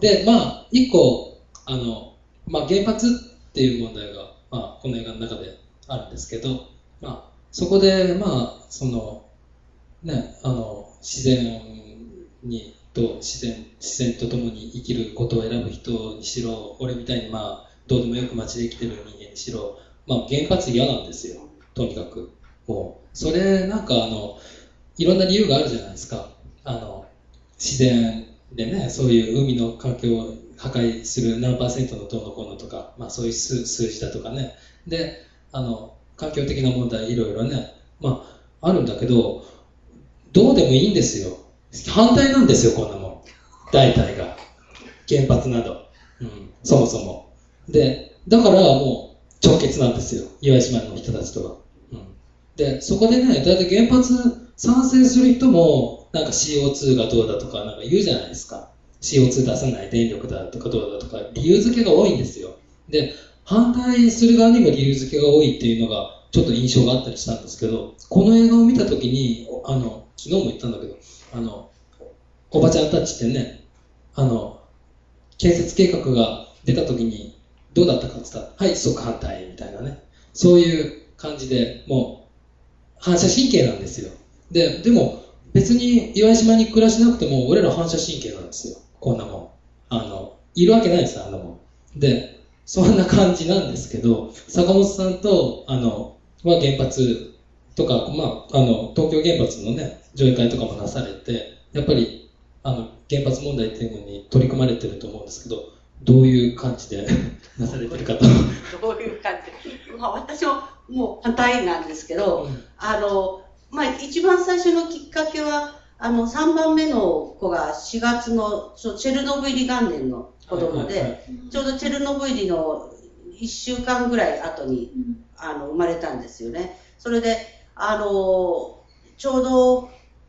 で、まあ、一個、まあ、原発っていう問題が、まあ、この映画の中であるんですけど、まあ、そこで、まあ、その、ね、自然自然と共に生きることを選ぶ人にしろ、俺みたいに、まあ、どうでもよく街で生きてる人間にしろ、まあ、原発嫌なんですよ、とにかく。もう、それ、なんか、いろんな理由があるじゃないですか。自然でね、そういう海の環境を破壊する何%のどうのこうのとか、まあ、そういう数字だとかね。で、環境的な問題いろいろね、まあ、あるんだけど、どうでもいいんですよ。反対なんですよ、こんなもん。大体が。原発など。うん、そもそも。で、だからもう直結なんですよ。岩井島の人たちとは。うん、で、そこでね、だいたい原発賛成する人も、なんか CO2 がどうだとかなんか言うじゃないですか。CO2 出さない電力だとかどうだとか理由付けが多いんですよ。で、反対する側にも理由付けが多いっていうのがちょっと印象があったりしたんですけど、この映画を見たときに、昨日も言ったんだけど、おばちゃんたちってね、建設計画が出たときにどうだったかって言ったら、はい、即反対みたいなね。そういう感じで、もう反射神経なんですよ。でも別に岩島に暮らしなくても俺ら反射神経なんですよ。こんなもん。いるわけないですよ、あんなもん。で、そんな感じなんですけど、坂本さんと、原発とか、まあ、東京原発のね、上映会とかもなされて、やっぱり、原発問題っていうのに取り組まれてると思うんですけど、どういう感じでなされてるかと。 どういう感じで。まあ、私ももう反対なんですけど、まあ、一番最初のきっかけは、3番目の子が4月の、チェルノブイリ元年の子供で、ちょうどチェルノブイリの1週間ぐらい後に、生まれたんですよね。それで、ちょうど、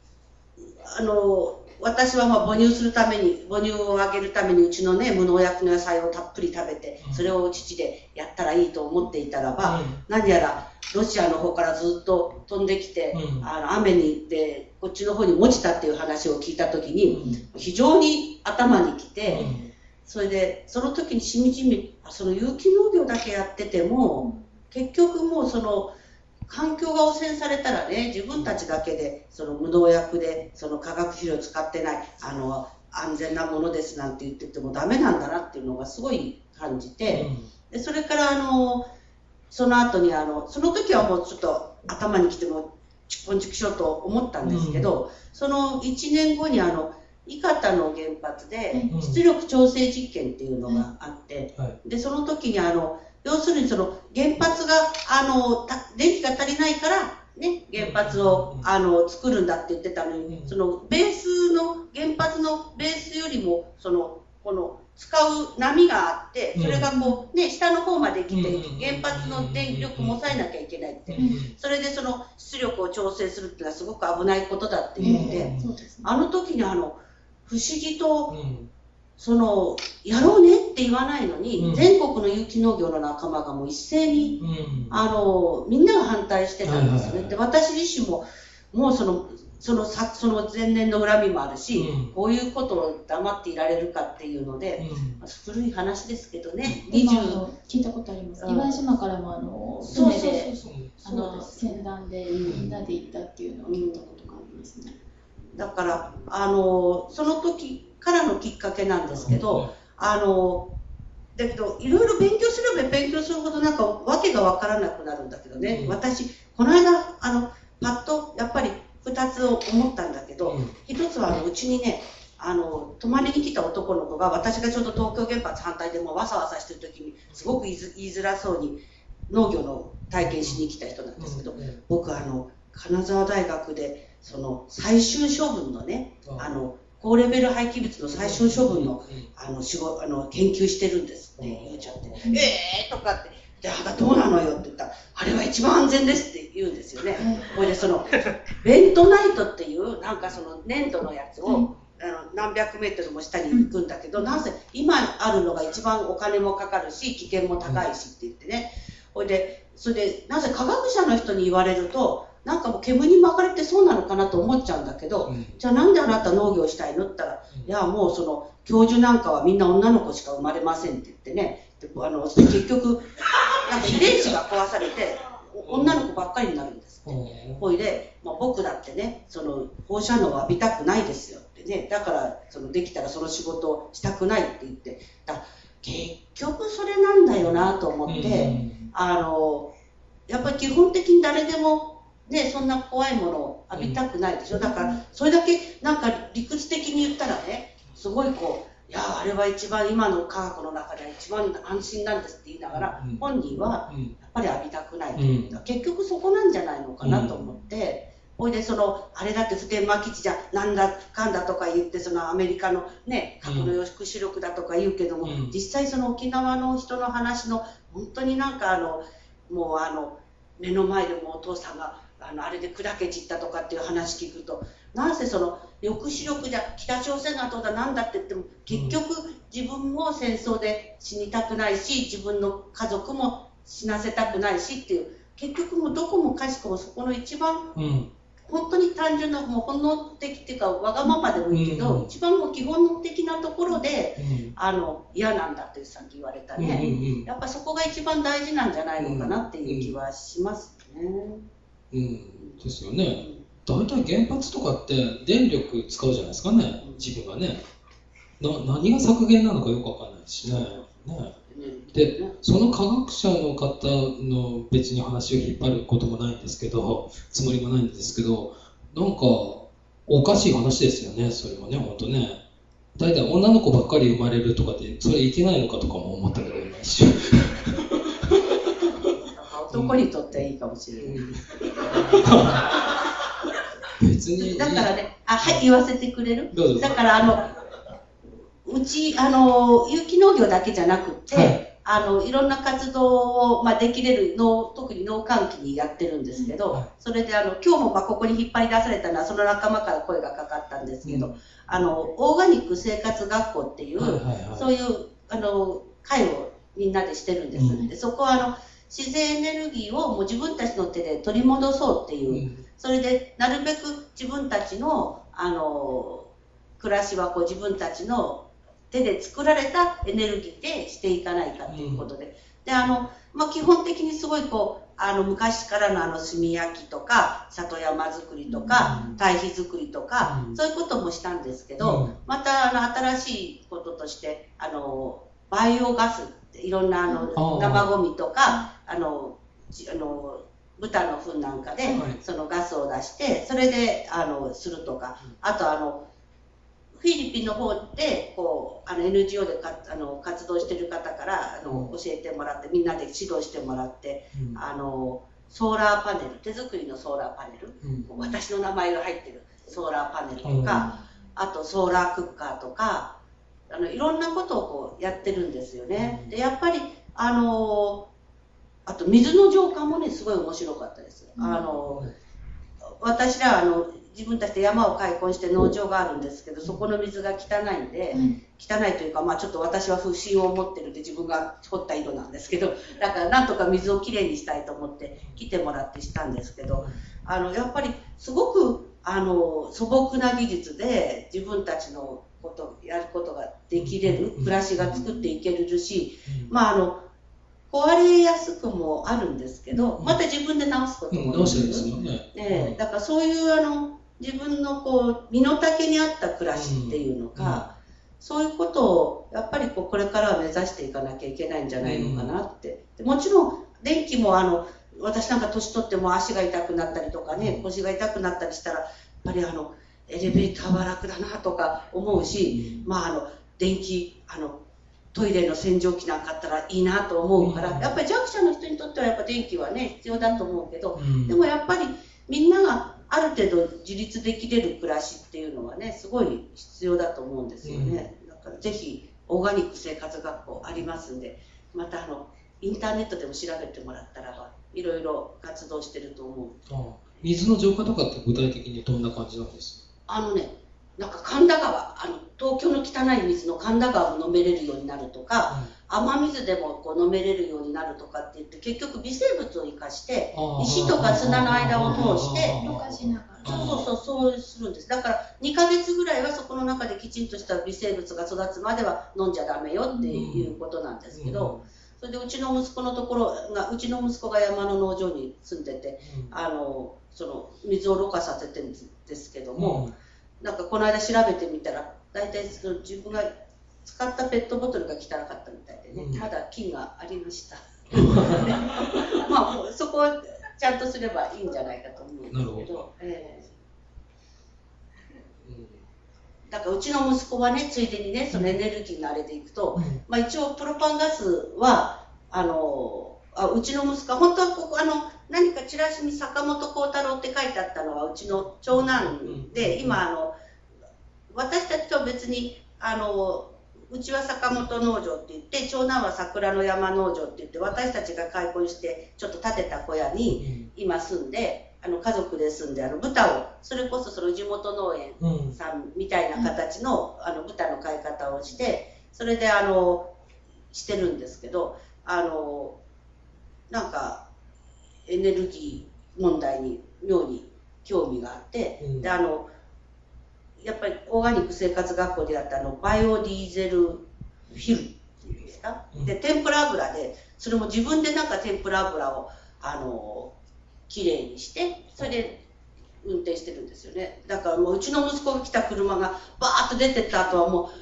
私はまあ母乳をあげるためにうちのね、無農薬の野菜をたっぷり食べて、それを父でやったらいいと思っていたらば、何やらロシアの方からずっと飛んできて、雨に行ってこっちの方に落ちたっていう話を聞いた時に、非常に頭にきて、それでその時にしみじみ、その有機農業だけやってても、結局もうその環境が汚染されたらね、自分たちだけでその無農薬でその化学肥料を使ってない安全なものですなんて言っててもダメなんだなっていうのがすごい感じて、でそれからその後にその時はもうちょっと頭にきてもちんちくしようと思ったんですけど、その1年後に伊方の原発で出力調整実験っていうのがあって、でその時に要するにその原発が電気が足りないからね、原発を作るんだって言ってたのに、そのベースの原発のベースよりもこの使う波があって、それがこうね下の方まで来て原発の電力も抑えなきゃいけないって、それでその出力を調整するっていうのはすごく危ないことだって言って、あの時に不思議とやろうねって言わないのに、全国の有機農業の仲間がもう一斉に、みんなが反対してたんですね。で、私自身も、もうその前年の恨みもあるし、こういうことを黙っていられるかっていうので、古い話ですけどね。 聞いたことあります。岩井島からも船で、船団でみんなで行ったっていうのを聞いたことがありますね。 だから、その時からのきっかけなんですけど、だけど、いろいろ勉強すれば勉強するほどなんか訳がわからなくなるんだけどね、私、この間、パッとやっぱり2つ思ったんだけど、1つはうちにね、泊まりに来た男の子が、私がちょうど東京原発反対でもうわさわさしてる時に、すごく言いづらそうに農業の体験しに来た人なんですけど、僕金沢大学でその最終処分のね、高レベル廃棄物の最終処分の研究してるんですって言うちゃって、とかって、じゃあどうなのよって言ったら、あれは一番安全ですって言うんですよね。これでベントナイトっていうなんかその粘土のやつを何百メートルも下に行くんだけど、なぜ今あるのが一番お金もかかるし危険も高いしって言ってね。それでなぜ科学者の人に言われると、 なんかもう煙に巻かれてそうなのかなと思っちゃうんだけど、じゃあなんであなた農業したいのって言ったら、いやもうその教授なんかはみんな女の子しか生まれませんって言ってね、で結局なんか遺伝子が壊されて女の子ばっかりになるんですって。ほいで、僕だってね、その放射能を浴びたくないですよってね、だからできたらその仕事をしたくないって言って、結局それなんだよなと思って、やっぱり基本的に誰でもね、そんな怖いものを浴びたくないでしょ。だからそれだけなんか理屈的に言ったらね、すごいいやあれは一番今の科学の中では一番安心なんですって言いながら、本人はやっぱり浴びたくないというか、結局そこなんじゃないのかなと思って、ほいであれだって普天間基地じゃなんだかんだとか言って、アメリカのね核の抑止力だとか言うけども、実際沖縄の人の話の本当になんかもう目の前でもお父さんがあれで砕け散ったとかっていう話聞くと、なんせ抑止力じゃ北朝鮮がどうだなんだって言っても、結局自分も戦争で死にたくないし、自分の家族も死なせたくないしっていう、結局もうどこもかしこもそこの一番、本当に単純なもう本能的っていうかわがままでもいいけど、一番もう基本的なところで、嫌なんだってさっき言われたね、やっぱそこが一番大事なんじゃないのかなっていう気はしますね。 ですよね。大体原発とかって電力使うじゃないですかね、自分がね。何が削減なのかよくわかんないしね。で、その科学者の方の別に話を引っ張ることもないんですけど、つもりもないんですけど、なんかおかしい話ですよね、それはね、本当ね。大体女の子ばっかり生まれるとかってそれいけないのかとかも思ったけど、今一瞬。 男にとってはいいかもしれない。 別にだからね、はい、言わせてくれる？だからうち有機農業だけじゃなくて、いろんな活動を、できれる特に農閑期にやってるんですけど、それで今日もここに引っ張り出されたのはその仲間から声がかかったんですけど、オーガニック生活学校っていう、そういう会をみんなでしてるんです。でそこは自然エネルギーをもう自分たちの手で取り戻そうっていう、それでなるべく自分たちの暮らしは自分たちの手で作られたエネルギーでしていかないかということで、で基本的にすごい昔からの炭焼きとか里山作りとか堆肥作りとか、そういうこともしたんですけど、また新しいこととしてバイオガスっていろんな生ゴミとか豚の糞なんかでそのガスを出してそれでするとか、あとフィリピンの方でNGO で活動している方から教えてもらって、みんなで指導してもらって、ソーラーパネル、手作りのソーラーパネル、私の名前が入ってるソーラーパネルとか、あとソーラークッカーとか、いろんなことをやってるんですよね。でやっぱりあと水の浄化もねすごい面白かったです。私ら自分たちで山を開墾して農場があるんですけど、そこの水が汚いんで、汚いというか、ちょっと私は不信を持ってるんで自分が掘った井戸なんですけど、だからなんとか水をきれいにしたいと思って来てもらってしたんですけど、やっぱりすごく素朴な技術で自分たちのやることができれる、暮らしが作っていけるし、壊れやすくもあるんですけど、また自分で直すこともできる。だからそういう自分の身の丈に合った暮らしっていうのか、そういうことをやっぱりこれからは目指していかなきゃいけないんじゃないのかなって。もちろん電気も私なんか年取っても足が痛くなったりとかね、腰が痛くなったりしたらやっぱりエレベーターは楽だなとか思うし、電気トイレの洗浄機なんかあったらいいなと思うから、やっぱり弱者の人にとってはやっぱ電気はね必要だと思うけど、でもやっぱりみんながある程度自立できれる暮らしっていうのはねすごい必要だと思うんですよね。だからぜひオーガニック生活学校ありますんで、またインターネットでも調べてもらったらばいろいろ活動してると思う。 水の浄化とかって具体的にどんな感じなんですか？ なんか神田川、東京の汚い水の神田川も飲めれるようになるとか、雨水でもこう飲めれるようになるとかって言って、結局微生物を生かして、石とか砂の間を通して、そうするんです。だから2ヶ月ぐらいはそこの中できちんとした微生物が育つまでは飲んじゃダメよっていうことなんですけど、それでうちの息子が山の農場に住んでて、その水をろ過させてるんですけども、なんかこの間調べてみたら、大体その自分が使ったペットボトルが汚かったみたいでね、まだ菌がありました。まあもうそこをちゃんとすればいいんじゃないかと思うんですけど、だからうちの息子はね、ついでにね、そのエネルギーのあれでいくと、まあ一応プロパンガスはうちの息子は本当はここ何かチラシに坂本幸太郎って書いてあったのはうちの長男で、今私たちとは別にうちは坂本農場って言って、長男は桜の山農場って言って、私たちが開墾してちょっと建てた小屋に今住んで、家族で住んで豚を、それこそその地元農園さんみたいな形の豚の飼い方をして、それでしてるんですけど、なんかエネルギー問題に妙に興味があって、でやっぱりオーガニック生活学校でやったバイオディーゼルフィルっていうんですか、で天ぷら油で、それも自分でなんか天ぷら油をきれいにして、それで運転してるんですよね。だからもううちの息子が来た車がバーッと出てった後はもう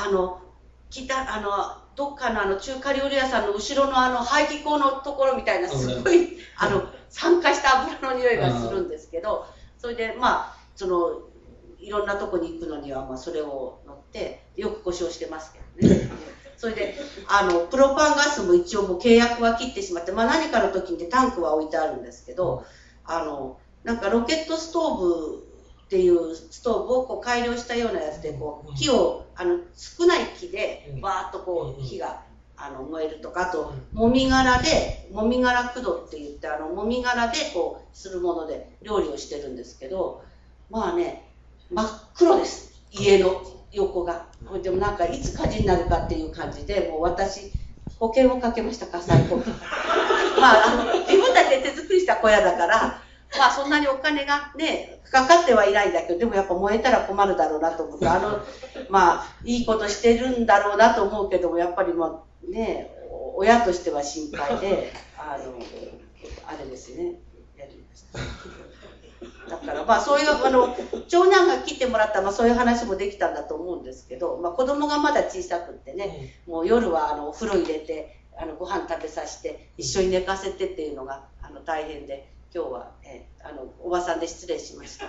どっかの中華料理屋さんの後ろの排気口のところみたいなすごい酸化した油の匂いがするんですけど、それでまあいろんなとこに行くのにはまあそれを乗ってよく故障してますけどね。それでプロパンガスも一応もう契約は切ってしまって、まあ、何かの時にタンクは置いてあるんですけど、なんかロケットストーブっていうストーブをこう改良したようなやつでこう木を少ない木でバーッとこう火が燃えるとか、あともみ殻駆動って言ってもみ殻でこうするもので料理をしてるんですけど、まあね真っ黒です、家の横が。でもなんかいつ火事になるかっていう感じで、もう私保険をかけました、火災保険。まあ自分たちで手作りした小屋だから、まあそんなにお金がねかかってはいないんだけど、でもやっぱ燃えたら困るだろうなと思って、まあいいことしてるんだろうなと思うけども、やっぱりまあね親としては心配であれですね、やりました。だからまあそういう長男が来てもらったら、まあ、そういう話もできたんだと思うんですけど、まあ、子供がまだ小さくってね、もう夜はお風呂入れてご飯食べさせて一緒に寝かせてっていうのが大変で、今日は、おばさんで失礼しました。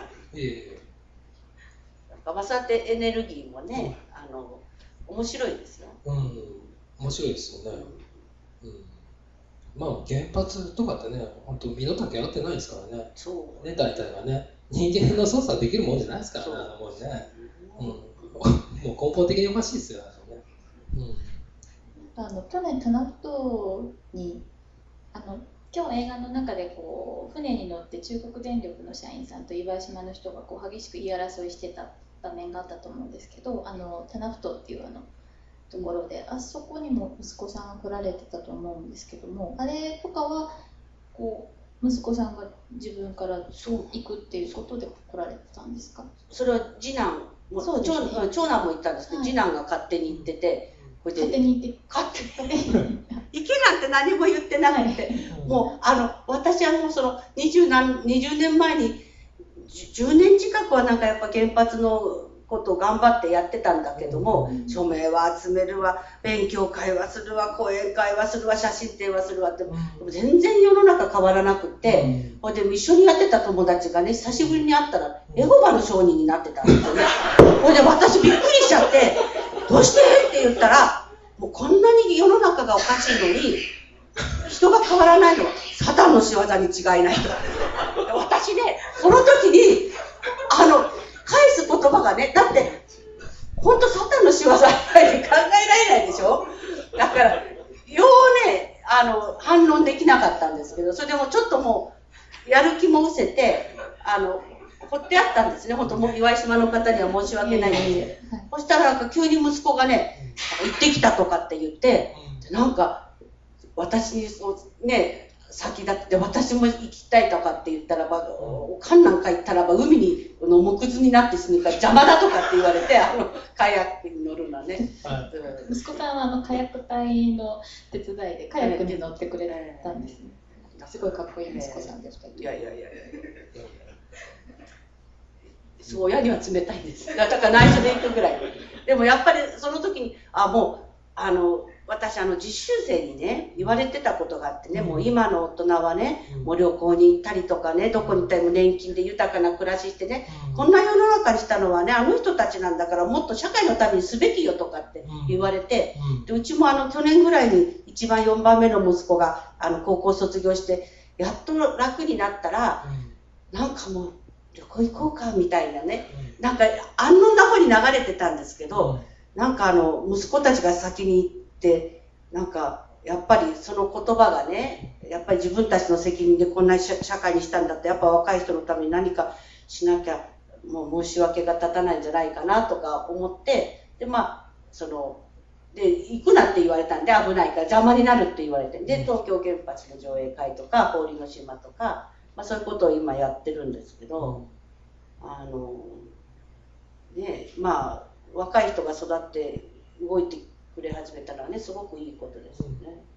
まあそうやってエネルギーもね、面白いですよ。 面白いですよね。まあ原発とかってね、本当身の丈合ってないですからね。そうね、大体がね、人間の操作できるもんじゃないですからね、もうね。もう根本的におかしいですよね。 去年タナフトに今日映画の中でこう船に乗って中国電力の社員さんと岩島の人がこう激しく言い争いしてた場面があったと思うんですけど、タナフトっていうところで、あそこにも息子さんが来られてたと思うんですけども、あれとかはこう息子さんが自分から行くっていうことで来られてたんですか？ それは次男も、長男も行ったんですけど、次男が勝手に行ってて、 勝手に行って行けなんて何も言ってなくて、もう私はもうその20年前に10年近くはなんかやっぱ原発のことを頑張ってやってたんだけども、署名は集めるわ、勉強会はするわ、講演会はするわ、写真展はするわって、全然世の中変わらなくって、ほいで一緒にやってた友達がね、久しぶりに会ったらエホバの証人になってたんですよね。ほいで私びっくりしちゃって、どうしてって言ったら、もうこんなに世の中がおかしいのに人が変わらないのはサタンの仕業に違いないと。私ね、その時に返す言葉がね、だって本当サタンの仕業以外で考えられないでしょ。だからようね反論できなかったんですけど、それでもちょっともうやる気も失せて、掘ってあっったんですね。本当もう岩井島の方には申し訳ないんですけど。そしたらなんか急に息子がね、行ってきたとかって言って、なんか私にね、先立って私も行きたいとかって言ったらば、カンなんか行ったらば海に木図になって死ぬから邪魔だとかって言われて、カヤックに乗るのはね。 息子さんはカヤック隊の手伝いでカヤックに乗ってくれたんですね。すごいかっこいい息子さんでした。 いや。そう、親には冷たいんです。だから内緒で行くぐらい。でもやっぱりその時に、もう、私実習生にね、言われてたことがあってね、もう今の大人はね、もう旅行に行ったりとかね、どこに行ったりも年金で豊かな暮らししてね、こんな世の中にしたのはね、あの人たちなんだからもっと社会のためにすべきよとかって言われて、でうちも去年ぐらいに一番4番目の息子が高校卒業して、やっと楽になったら、なんかもう旅行行こうかみたいなね、なんか安穏な方に流れてたんですけど、なんか息子たちが先に行って、なんかやっぱりその言葉がね、やっぱり自分たちの責任でこんな社会にしたんだって、やっぱ若い人のために何かしなきゃもう申し訳が立たないんじゃないかなとか思って、でで行くなって言われたんで危ないから邪魔になるって言われて、で東京原発の上映会とか氷の島とか、そういうことを今やってるんですけど、若い人が育って動いてくれ始めたのはね、すごくいいことですよね。